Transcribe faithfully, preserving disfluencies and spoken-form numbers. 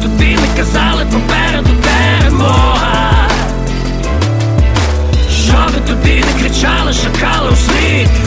тобі не казали, попереду перемога. Що би тобі не кричали, шакали у світ.